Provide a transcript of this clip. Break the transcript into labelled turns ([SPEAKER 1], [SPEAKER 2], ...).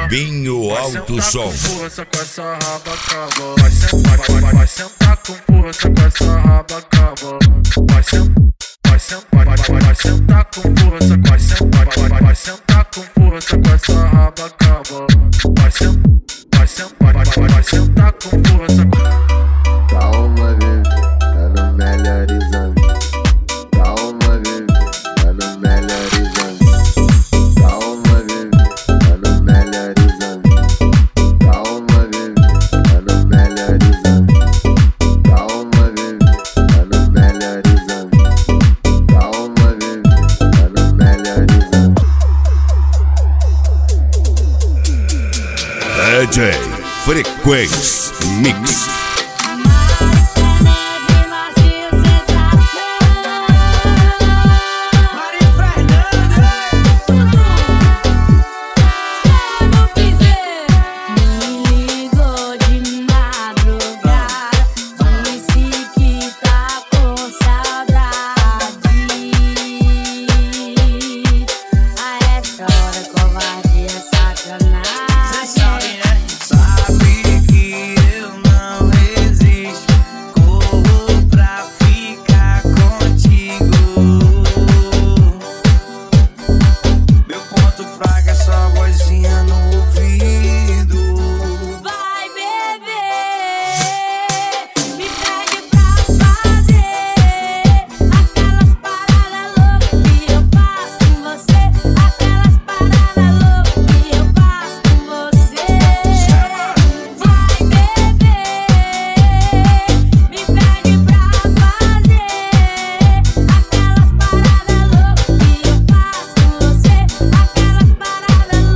[SPEAKER 1] Fabinho Alto Som.
[SPEAKER 2] Força com essa raba cava. Vai sentar com força com essa raba cava. Vai sentar com força, vai sentar com força com essa raba cava. Vai sentar com força.
[SPEAKER 3] Calma, bebê, tá no melhor exame. Calma, bebê, tá no melhor exame. Calma, bebê, tá no melhor exame. Calma, bebê, tá no melhor exame. Calma, bebê, tá no melhor exame. Calma, bebê, tá no melhor exame.
[SPEAKER 1] DJ Frequência Mix.